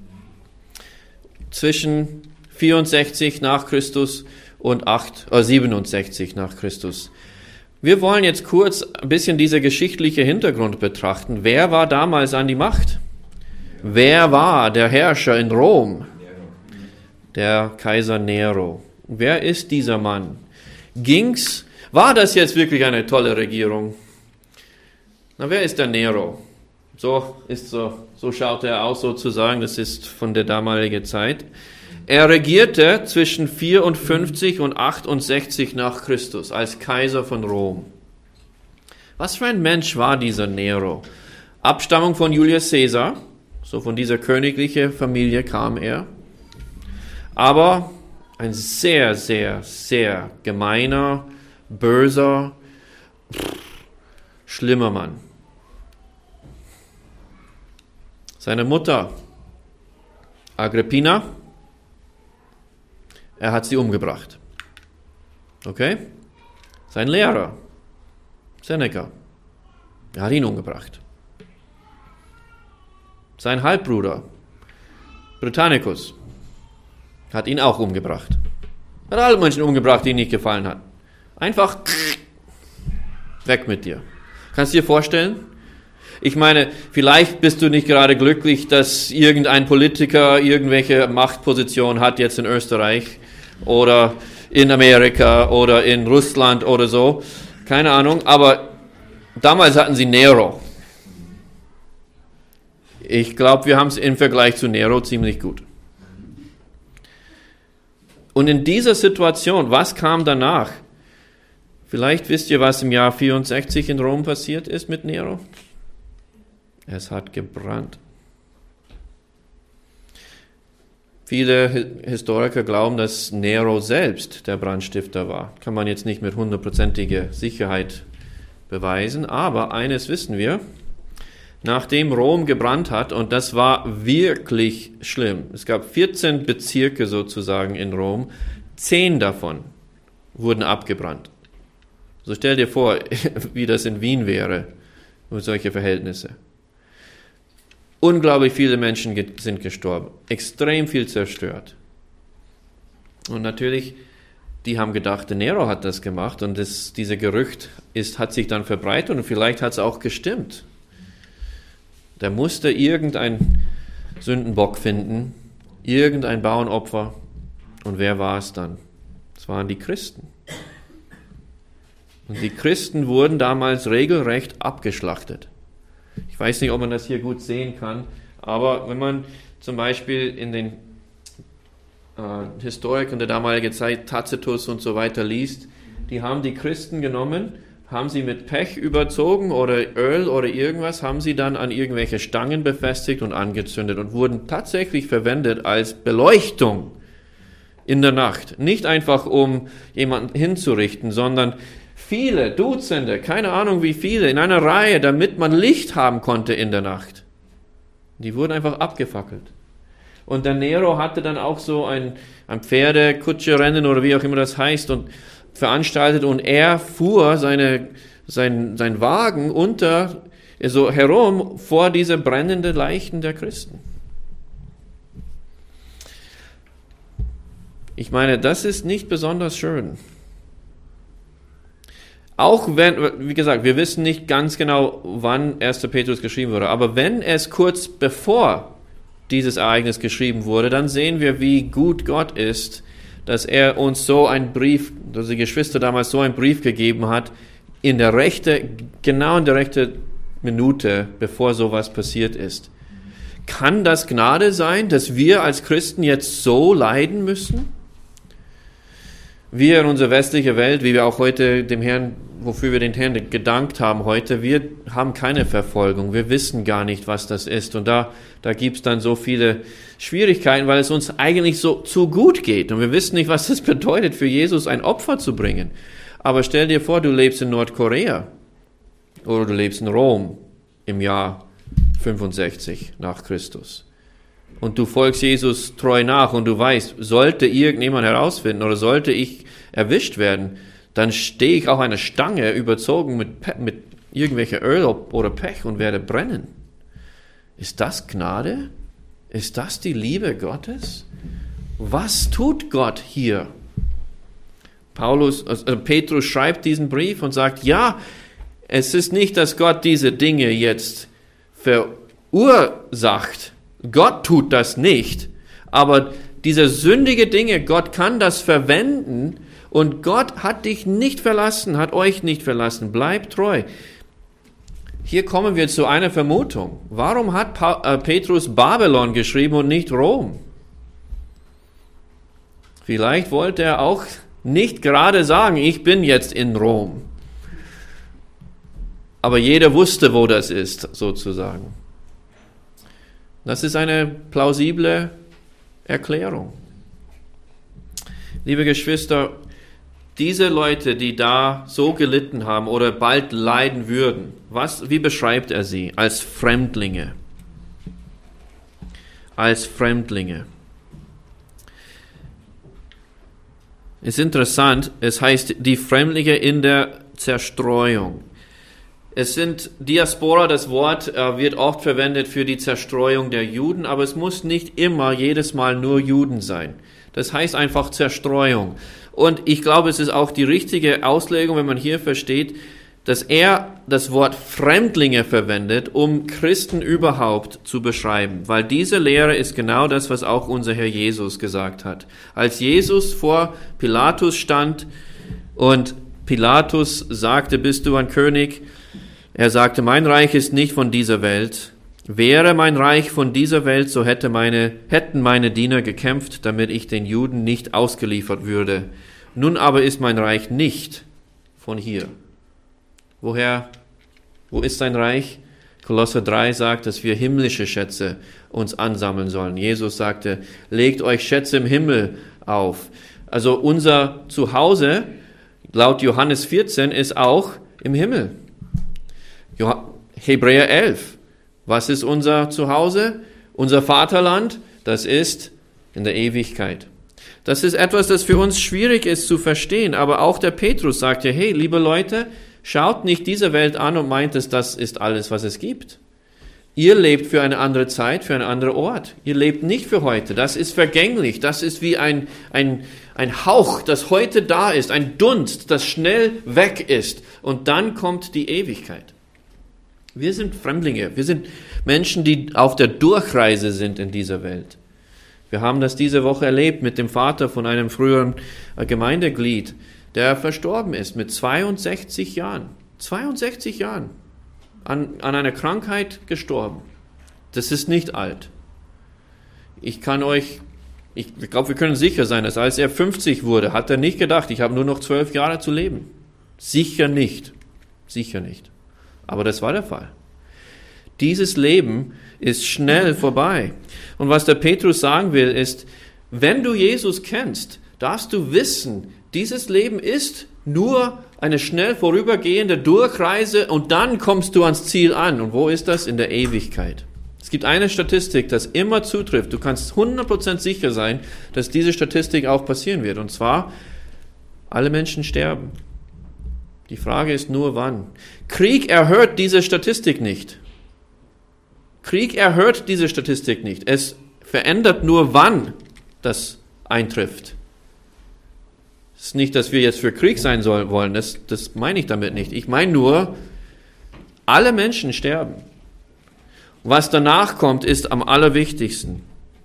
Speaker 1: Zwischen vierundsechzig nach Christus und acht, äh, siebenundsechzig nach Christus. Wir wollen jetzt kurz ein bisschen dieser geschichtliche Hintergrund betrachten. Wer war damals an die Macht? Wer war der Herrscher in Rom? Der Kaiser Nero. Wer ist dieser Mann? Ging's War das jetzt wirklich eine tolle Regierung? Na, wer ist der Nero? So ist so, so schaut er aus sozusagen, das ist von der damaligen Zeit. Er regierte zwischen vierundfünfzig und achtundsechzig nach Christus als Kaiser von Rom. Was für ein Mensch war dieser Nero? Abstammung von Julius Caesar, so von dieser königlichen Familie kam er. Aber ein sehr, sehr, sehr gemeiner, böser, schlimmer Mann. Seine Mutter, Agrippina, er hat sie umgebracht. Okay? Sein Lehrer, Seneca, er hat ihn umgebracht. Sein Halbbruder, Britannicus, hat ihn auch umgebracht. Er hat alle Menschen umgebracht, die ihm nicht gefallen hat. Einfach weg mit dir. Kannst du dir vorstellen? Ich meine, vielleicht bist du nicht gerade glücklich, dass irgendein Politiker irgendwelche Machtposition hat jetzt in Österreich oder in Amerika oder in Russland oder so. Keine Ahnung, aber damals hatten sie Nero. Ich glaube, wir haben es im Vergleich zu Nero ziemlich gut. Und in dieser Situation, was kam danach? Vielleicht wisst ihr, was im Jahr vierundsechzig in Rom passiert ist mit Nero. Es hat gebrannt. Viele Historiker glauben, dass Nero selbst der Brandstifter war. Kann man jetzt nicht mit hundertprozentiger Sicherheit beweisen, aber eines wissen wir. Nachdem Rom gebrannt hat, und das war wirklich schlimm, es gab vierzehn Bezirke sozusagen in Rom, zehn davon wurden abgebrannt. So stell dir vor, wie das in Wien wäre, mit solche Verhältnisse. Unglaublich viele Menschen sind gestorben, extrem viel zerstört. Und natürlich, die haben gedacht, der Nero hat das gemacht und das, dieser Gerücht ist, hat sich dann verbreitet und vielleicht hat es auch gestimmt. Der musste irgendein Sündenbock finden, irgendein Bauernopfer. Und wer war es dann? Es waren die Christen. Und die Christen wurden damals regelrecht abgeschlachtet. Ich weiß nicht, ob man das hier gut sehen kann, aber wenn man zum Beispiel in den äh, Historikern der damaligen Zeit, Tacitus und so weiter liest, die haben die Christen genommen, haben sie mit Pech überzogen oder Öl oder irgendwas, haben sie dann an irgendwelche Stangen befestigt und angezündet und wurden tatsächlich verwendet als Beleuchtung in der Nacht. Nicht einfach, um jemanden hinzurichten, sondern viele, Dutzende, keine Ahnung wie viele, in einer Reihe, damit man Licht haben konnte in der Nacht. Die wurden einfach abgefackelt. Und der Nero hatte dann auch so ein, ein Pferdekutscherrennen oder wie auch immer das heißt und veranstaltet und er fuhr seine, sein, sein Wagen unter, so herum vor diese brennenden Leichen der Christen. Ich meine, das ist nicht besonders schön. Auch wenn, wie gesagt, wir wissen nicht ganz genau, wann erster Petrus geschrieben wurde, aber wenn es kurz bevor dieses Ereignis geschrieben wurde, dann sehen wir, wie gut Gott ist, dass er uns so einen Brief, dass die Geschwister damals so einen Brief gegeben hat, in der rechte, genau in der rechten Minute, bevor sowas passiert ist. Kann das Gnade sein, dass wir als Christen jetzt so leiden müssen? Wir in unserer westlichen Welt, wie wir auch heute dem Herrn, wofür wir den Herrn gedankt haben heute, wir haben keine Verfolgung. Wir wissen gar nicht, was das ist. Und da, da gibt's dann so viele Schwierigkeiten, weil es uns eigentlich so zu gut geht. Und wir wissen nicht, was das bedeutet, für Jesus ein Opfer zu bringen. Aber stell dir vor, du lebst in Nordkorea oder du lebst in Rom im Jahr fünfundsechzig nach Christus. Und du folgst Jesus treu nach und du weißt, sollte irgendjemand herausfinden oder sollte ich erwischt werden, dann stehe ich auf einer Stange überzogen mit, Pe- mit irgendwelcher Öl oder Pech und werde brennen. Ist das Gnade? Ist das die Liebe Gottes? Was tut Gott hier? Paulus, also Petrus schreibt diesen Brief und sagt, ja, es ist nicht, dass Gott diese Dinge jetzt verursacht. Gott tut das nicht, aber diese sündige Dinge, Gott kann das verwenden und Gott hat dich nicht verlassen, hat euch nicht verlassen. Bleibt treu. Hier kommen wir zu einer Vermutung. Warum hat pa- äh, Petrus Babylon geschrieben und nicht Rom? Vielleicht wollte er auch nicht gerade sagen, ich bin jetzt in Rom. Aber jeder wusste, wo das ist, sozusagen. Das ist eine plausible Erklärung. Liebe Geschwister, diese Leute, die da so gelitten haben oder bald leiden würden, was, wie beschreibt er sie? Als Fremdlinge. Als Fremdlinge. Ist interessant, es heißt die Fremdlinge in der Zerstreuung. Es sind Diaspora, das Wort äh, wird oft verwendet für die Zerstreuung der Juden, aber es muss nicht immer jedes Mal nur Juden sein. Das heißt einfach Zerstreuung. Und ich glaube, es ist auch die richtige Auslegung, wenn man hier versteht, dass er das Wort Fremdlinge verwendet, um Christen überhaupt zu beschreiben. Weil diese Lehre ist genau das, was auch unser Herr Jesus gesagt hat. Als Jesus vor Pilatus stand und Pilatus sagte, bist du ein König? Er sagte, mein Reich ist nicht von dieser Welt. Wäre mein Reich von dieser Welt, so hätte meine, hätten meine Diener gekämpft, damit ich den Juden nicht ausgeliefert würde. Nun aber ist mein Reich nicht von hier. Woher, wo ist sein Reich? Kolosser drei sagt, dass wir himmlische Schätze uns ansammeln sollen. Jesus sagte, legt euch Schätze im Himmel auf. Also unser Zuhause, laut Johannes vierzehn, ist auch im Himmel. Hebräer elf. Was ist unser Zuhause? Unser Vaterland? Das ist in der Ewigkeit. Das ist etwas, das für uns schwierig ist zu verstehen. Aber auch der Petrus sagt ja, hey, liebe Leute, schaut nicht diese Welt an und meint, dass das ist alles, was es gibt. Ihr lebt für eine andere Zeit, für einen anderen Ort. Ihr lebt nicht für heute. Das ist vergänglich. Das ist wie ein, ein, ein Hauch, das heute da ist. Ein Dunst, das schnell weg ist. Und dann kommt die Ewigkeit. Wir sind Fremdlinge. Wir sind Menschen, die auf der Durchreise sind in dieser Welt. Wir haben das diese Woche erlebt mit dem Vater von einem früheren Gemeindeglied, der verstorben ist mit zweiundsechzig Jahren. zweiundsechzig Jahren. An, an einer Krankheit gestorben. Das ist nicht alt. Ich kann euch, ich glaube, wir können sicher sein, dass als er fünfzig wurde, hat er nicht gedacht, ich habe nur noch zwölf Jahre zu leben. Sicher nicht. Sicher nicht. Aber das war der Fall. Dieses Leben ist schnell vorbei. Und was der Petrus sagen will, ist, wenn du Jesus kennst, darfst du wissen, dieses Leben ist nur eine schnell vorübergehende Durchreise und dann kommst du ans Ziel an. Und wo ist das? In der Ewigkeit. Es gibt eine Statistik, das immer zutrifft. Du kannst hundert Prozent sicher sein, dass diese Statistik auch passieren wird. Und zwar, alle Menschen sterben. Die Frage ist nur, wann. Krieg erhöht diese Statistik nicht. Krieg erhöht diese Statistik nicht. Es verändert nur, wann das eintrifft. Es ist nicht, dass wir jetzt für Krieg sein sollen, wollen, das, das meine ich damit nicht. Ich meine nur, alle Menschen sterben. Was danach kommt, ist am allerwichtigsten.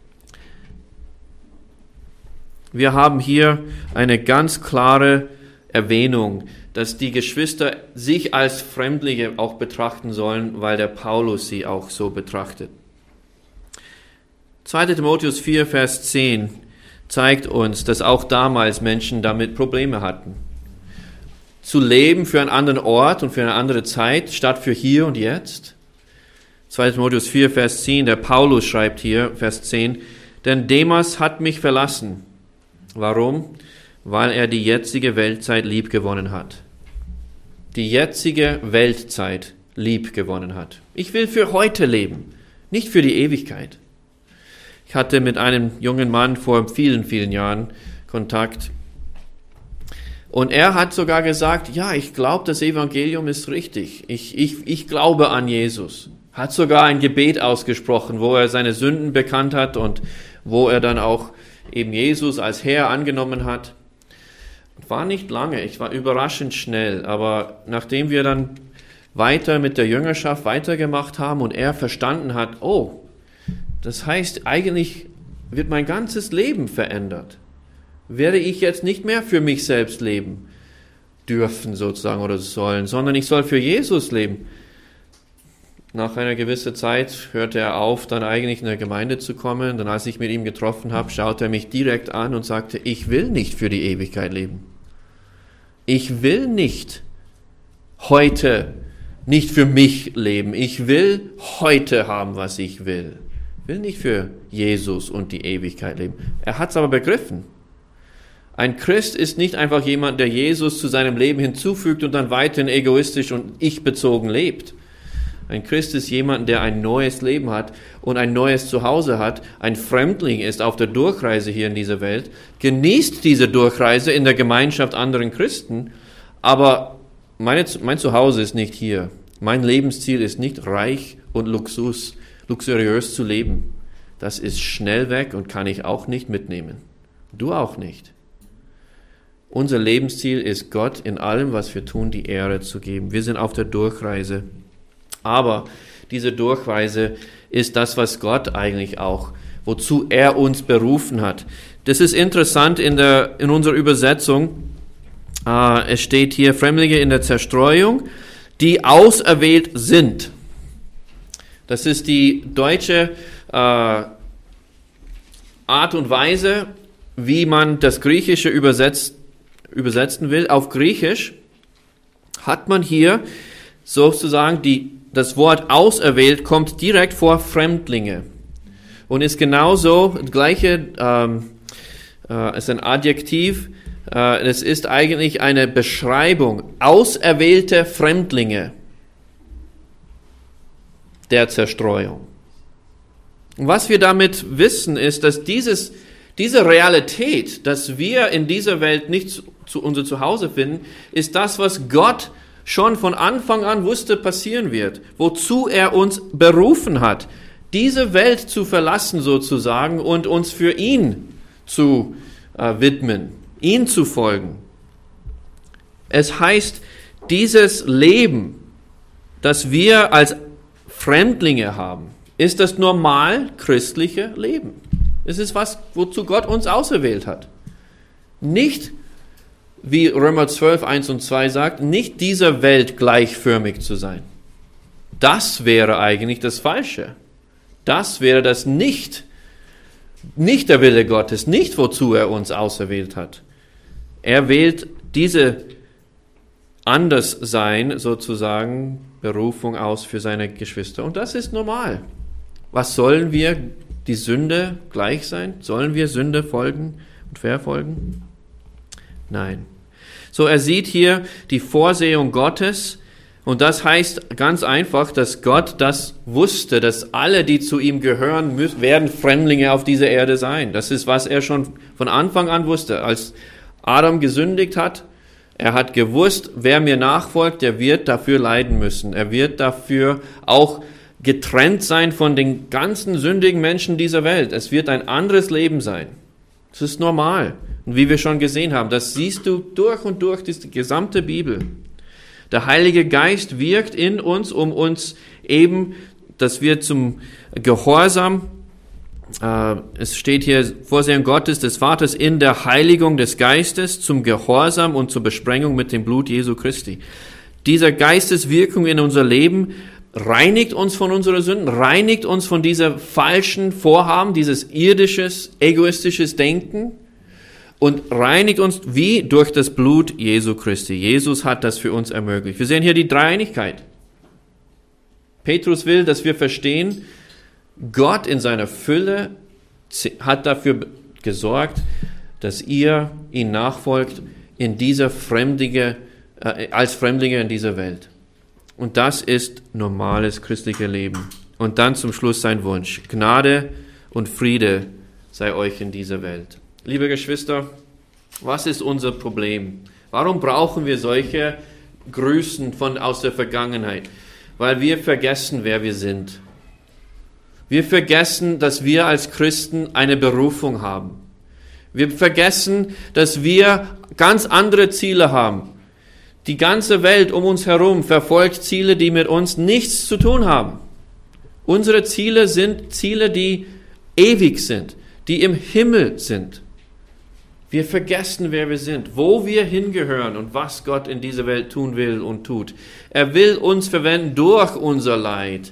Speaker 1: Wir haben hier eine ganz klare Erwähnung, dass die Geschwister sich als Fremdlinge auch betrachten sollen, weil der Paulus sie auch so betrachtet. zweiter Timotheus vier, Vers zehn zeigt uns, dass auch damals Menschen damit Probleme hatten. Zu leben für einen anderen Ort und für eine andere Zeit, statt für hier und jetzt. zweiter Timotheus vier, Vers zehn, der Paulus schreibt hier, Vers zehn, denn Demas hat mich verlassen. Warum? Weil er die jetzige Weltzeit liebgewonnen hat. Die jetzige Weltzeit liebgewonnen hat. Ich will für heute leben, nicht für die Ewigkeit. Ich hatte mit einem jungen Mann vor vielen, vielen Jahren Kontakt. Und er hat sogar gesagt, ja, ich glaube, das Evangelium ist richtig. Ich, ich, ich glaube an Jesus. Hat sogar ein Gebet ausgesprochen, wo er seine Sünden bekannt hat und wo er dann auch eben Jesus als Herr angenommen hat. War nicht lange, ich war überraschend schnell, aber nachdem wir dann weiter mit der Jüngerschaft weitergemacht haben und er verstanden hat, oh, das heißt, eigentlich wird mein ganzes Leben verändert. Werde ich jetzt nicht mehr für mich selbst leben dürfen sozusagen oder sollen, sondern ich soll für Jesus leben. Nach einer gewissen Zeit hörte er auf, dann eigentlich in der Gemeinde zu kommen. Dann, als ich mit ihm getroffen habe, schaute er mich direkt an und sagte, ich will nicht für die Ewigkeit leben. Ich will nicht heute, nicht für mich leben. Ich will heute haben, was ich will. Ich will nicht für Jesus und die Ewigkeit leben. Er hat es aber begriffen. Ein Christ ist nicht einfach jemand, der Jesus zu seinem Leben hinzufügt und dann weiterhin egoistisch und ich-bezogen lebt. Ein Christ ist jemand, der ein neues Leben hat und ein neues Zuhause hat, ein Fremdling ist auf der Durchreise hier in dieser Welt, genießt diese Durchreise in der Gemeinschaft anderen Christen, aber meine, mein Zuhause ist nicht hier. Mein Lebensziel ist nicht reich und Luxus, luxuriös zu leben. Das ist schnell weg und kann ich auch nicht mitnehmen. Du auch nicht. Unser Lebensziel ist, Gott in allem, was wir tun, die Ehre zu geben. Wir sind auf der Durchreise. Aber diese Durchreise ist das, was Gott eigentlich auch, wozu er uns berufen hat. Das ist interessant in der, in unserer Übersetzung. Äh, es steht hier, Fremdlinge in der Zerstreuung, die auserwählt sind. Das ist die deutsche äh, Art und Weise, wie man das Griechische übersetzt, übersetzen will. Auf Griechisch hat man hier sozusagen die Das Wort auserwählt kommt direkt vor Fremdlinge und ist genauso das gleiche, ähm, äh, ist ein Adjektiv, äh, es ist eigentlich eine Beschreibung, auserwählte Fremdlinge der Zerstreuung. Und was wir damit wissen, ist, dass dieses, diese Realität, dass wir in dieser Welt nicht zu, zu unser Zuhause finden, ist das, was Gott schon von Anfang an wusste, passieren wird, wozu er uns berufen hat, diese Welt zu verlassen sozusagen und uns für ihn zu äh, widmen, ihn zu folgen. Es heißt, dieses Leben, das wir als Fremdlinge haben, ist das normal christliche Leben. Es ist was, wozu Gott uns auserwählt hat. Nicht wie Römer zwölf, eins und zwei sagt, nicht dieser Welt gleichförmig zu sein. Das wäre eigentlich das Falsche. Das wäre das nicht, nicht der Wille Gottes, nicht wozu er uns auserwählt hat. Er wählt diese Anderssein sozusagen, Berufung aus für seine Geschwister. Und das ist normal. Was sollen wir, die Sünde gleich sein? Sollen wir Sünde folgen und verfolgen? Nein. So, er sieht hier die Vorsehung Gottes Und das heißt ganz einfach, dass Gott das wusste, dass alle, die zu ihm gehören, müssen, werden Fremdlinge auf dieser Erde sein. Das ist, was er schon von Anfang an wusste. Als Adam gesündigt hat, er hat gewusst, wer mir nachfolgt, der wird dafür leiden müssen. Er wird dafür auch getrennt sein von den ganzen sündigen Menschen dieser Welt. Es wird ein anderes Leben sein. Das ist normal. Und wie wir schon gesehen haben, das siehst du durch und durch die gesamte Bibel. Der Heilige Geist wirkt in uns, um uns eben, dass wir zum Gehorsam, äh, es steht hier, Vorsehung Gottes, des Vaters, in der Heiligung des Geistes, zum Gehorsam und zur Besprengung mit dem Blut Jesu Christi. Dieser Geisteswirkung in unser Leben reinigt uns von unseren Sünden, reinigt uns von dieser falschen Vorhaben, dieses irdisches, egoistisches Denken, und reinigt uns wie durch das Blut Jesu Christi. Jesus hat das für uns ermöglicht. Wir sehen hier die Dreieinigkeit. Petrus will, dass wir verstehen, Gott in seiner Fülle hat dafür gesorgt, dass ihr ihn nachfolgt in dieser Fremdige, äh, als Fremdlinge in dieser Welt. Und das ist normales christliches Leben. Und dann zum Schluss sein Wunsch. Gnade und Friede sei euch in dieser Welt. Liebe Geschwister, was ist unser Problem? Warum brauchen wir solche Grüßen von aus der Vergangenheit? Weil wir vergessen, wer wir sind. Wir vergessen, dass wir als Christen eine Berufung haben. Wir vergessen, dass wir ganz andere Ziele haben. Die ganze Welt um uns herum verfolgt Ziele, die mit uns nichts zu tun haben. Unsere Ziele sind Ziele, die ewig sind, die im Himmel sind. Wir vergessen, wer wir sind, wo wir hingehören und was Gott in dieser Welt tun will und tut. Er will uns verwenden durch unser Leid.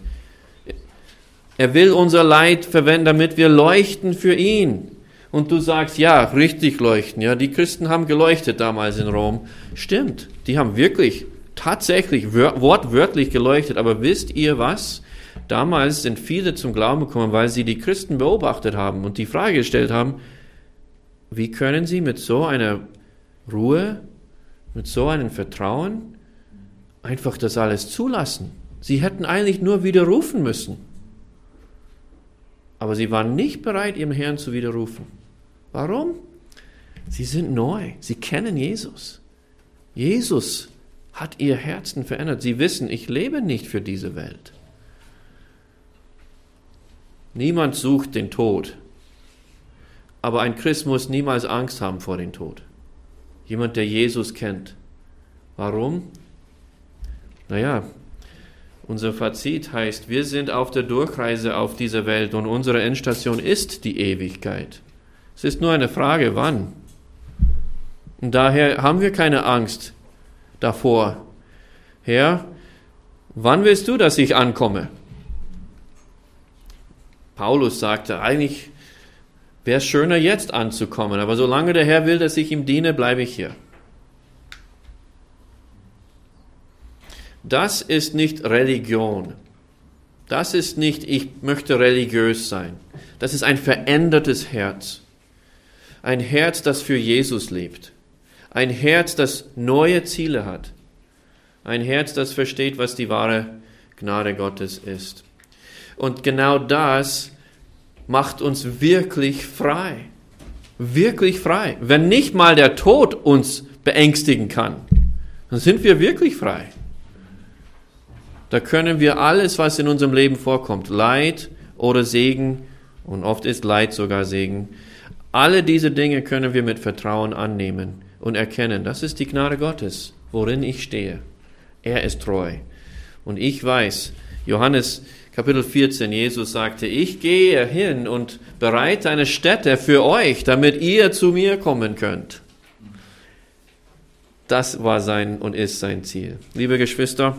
Speaker 1: Er will unser Leid verwenden, damit wir leuchten für ihn. Und du sagst, ja, richtig leuchten. Ja, die Christen haben geleuchtet damals in Rom. Stimmt, die haben wirklich, tatsächlich, wortwörtlich geleuchtet. Aber wisst ihr was? Damals sind viele zum Glauben gekommen, weil sie die Christen beobachtet haben und die Frage gestellt haben, wie können sie mit so einer Ruhe, mit so einem Vertrauen einfach das alles zulassen? Sie hätten eigentlich nur widerrufen müssen. Aber sie waren nicht bereit, ihrem Herrn zu widerrufen. Warum? Sie sind neu. Sie kennen Jesus. Jesus hat ihr Herzen verändert. Sie wissen, ich lebe nicht für diese Welt. Niemand sucht den Tod. Aber ein Christ muss niemals Angst haben vor dem Tod. Jemand, der Jesus kennt. Warum? Naja, unser Fazit heißt, wir sind auf der Durchreise auf dieser Welt und unsere Endstation ist die Ewigkeit. Es ist nur eine Frage, wann. Und daher haben wir keine Angst davor. Herr, wann willst du, dass ich ankomme? Paulus sagte, eigentlich wäre es schöner, jetzt anzukommen, aber solange der Herr will, dass ich ihm diene, bleibe ich hier. Das ist nicht Religion. Das ist nicht, ich möchte religiös sein. Das ist ein verändertes Herz. Ein Herz, das für Jesus lebt. Ein Herz, das neue Ziele hat. Ein Herz, das versteht, was die wahre Gnade Gottes ist. Und genau das macht uns wirklich frei. Wirklich frei. Wenn nicht mal der Tod uns beängstigen kann, dann sind wir wirklich frei. Da können wir alles, was in unserem Leben vorkommt, Leid oder Segen, und oft ist Leid sogar Segen, alle diese Dinge können wir mit Vertrauen annehmen und erkennen, das ist die Gnade Gottes, worin ich stehe. Er ist treu. Und ich weiß, Johannes Kapitel vierzehn, Jesus sagte, ich gehe hin und bereite eine Stätte für euch, damit ihr zu mir kommen könnt. Das war sein und ist sein Ziel. Liebe Geschwister,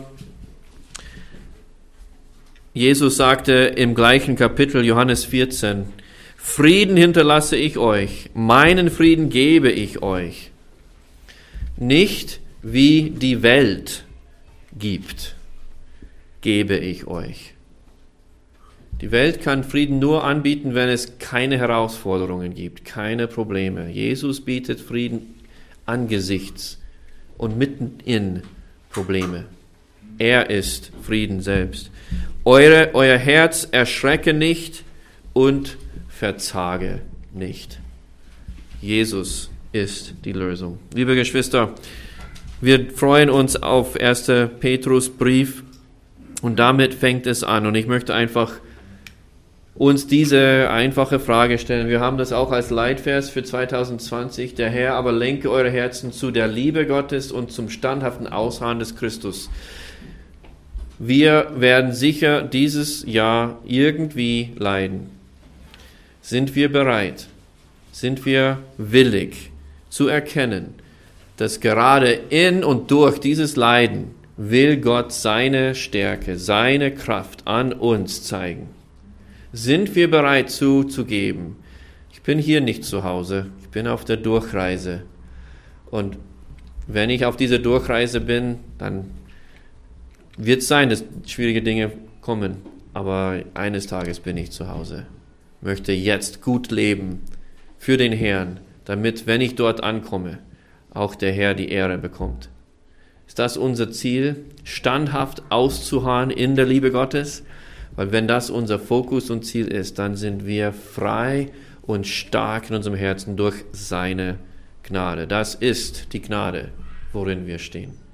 Speaker 1: Jesus sagte im gleichen Kapitel, Johannes vierzehn, Frieden hinterlasse ich euch, meinen Frieden gebe ich euch. Nicht wie die Welt gibt, gebe ich euch. Die Welt kann Frieden nur anbieten, wenn es keine Herausforderungen gibt, keine Probleme. Jesus bietet Frieden angesichts und mitten in Probleme. Er ist Frieden selbst. Eure, euer Herz erschrecke nicht und verzage nicht. Jesus ist die Lösung. Liebe Geschwister, wir freuen uns auf ersten Petrusbrief und damit fängt es an. Und ich möchte einfach uns diese einfache Frage stellen. Wir haben das auch als Leitvers für zwanzig zwanzig. Der Herr aber lenke eure Herzen zu der Liebe Gottes und zum standhaften Ausharren des Christus. Wir werden sicher dieses Jahr irgendwie leiden. Sind wir bereit? Sind wir willig zu erkennen, dass gerade in und durch dieses Leiden will Gott seine Stärke, seine Kraft an uns zeigen? Sind wir bereit zuzugeben? Ich bin hier nicht zu Hause, ich bin auf der Durchreise. Und wenn ich auf dieser Durchreise bin, dann wird es sein, dass schwierige Dinge kommen. Aber eines Tages bin ich zu Hause. Ich möchte jetzt gut leben für den Herrn, damit, wenn ich dort ankomme, auch der Herr die Ehre bekommt. Ist das unser Ziel, standhaft auszuharren in der Liebe Gottes? Weil wenn das unser Fokus und Ziel ist, dann sind wir frei und stark in unserem Herzen durch seine Gnade. Das ist die Gnade, worin wir stehen.